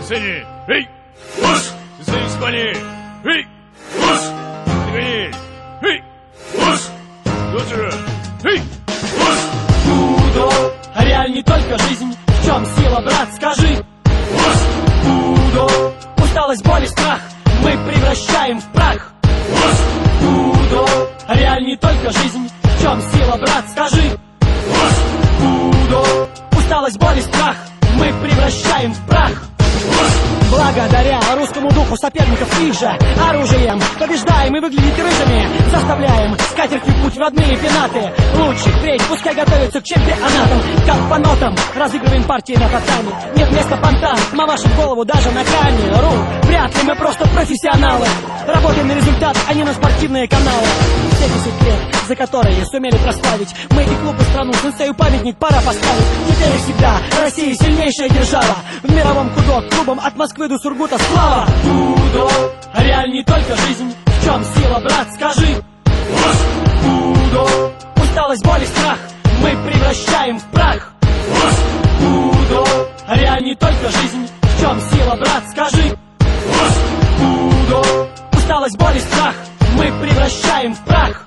сцене. Эй! Ус! Сцене спали. Эй! Ус! Догони. Эй! Ус! Вот же. Эй! Ус! Будо, реаль не только жизнь. В чем сила, брат, скажи. Ус! Будо, усталость, боль и страх мы превращаем в прах. Ус! Будо, реаль не только жизнь. В чем сила, брат, скажи. Ус! Будо, усталость, боль и страх мы превращаем в прах. Благодаря русскому духу соперников их же оружием побеждаем и выглядеть рыжими. Заставляем скатертью путь в родные пенаты. Лучше впредь пускай готовятся к чемпионатам. Как по нотам разыгрываем партии на татами. Нет места понтам, мамашем голову даже на камеру. Вряд ли мы просто профессионалы. Работаем на результат, а не на спортивные каналы. 70 лет, за которые сумели прославить мы и клуб, и страну. Сенсею памятник пора поставить. Теперь и всегда Россия сильнейшая держава. В мировом худок клубом от Москвы до Сургута слава. Будо, реаль не только жизнь. В чем сила, брат, скажи. Будо, усталость, боль и страх мы превращаем в прах. Будо, реаль не только жизнь. В чем сила, брат, скажи. Будо, усталость, боль и страх мы превращаем в прах.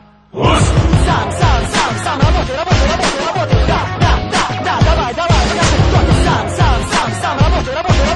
Сам, работай, да, давай, покажи, кто ты. Сам, работай,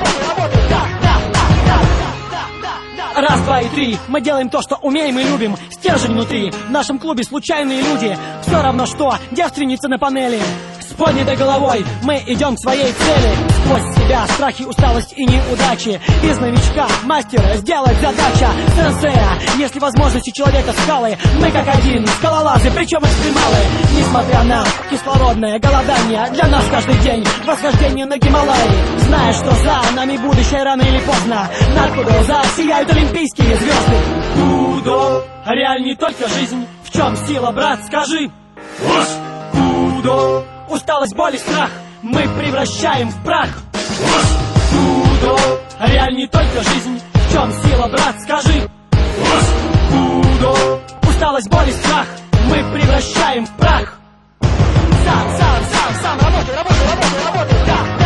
да. Раз, два и три, мы делаем то, что умеем и любим. Стержень внутри, в нашем клубе случайные люди. Все равно что, девственница на панели. С поднятой головой мы идем к своей цели. Сквозь себя страхи, усталость и неудачи. Из новичка мастера сделать задача. Сенсея, если возможности человека скалы. Мы как один, скалолазы, причем экстремалы. Несмотря на кислородное голодание, для нас каждый день восхождение на Гималаи. Зная, что за нами будущее рано или поздно, над Кудо сияют олимпийские звезды. Кудо, реаль не только жизнь. В чем сила, брат, скажи. Кудо, усталость, боль и страх мы превращаем в прах. Будо, реаль не только жизнь. В чем сила, брат, скажи. Будо, усталость, боль и страх мы превращаем в прах. Сам, работай, да.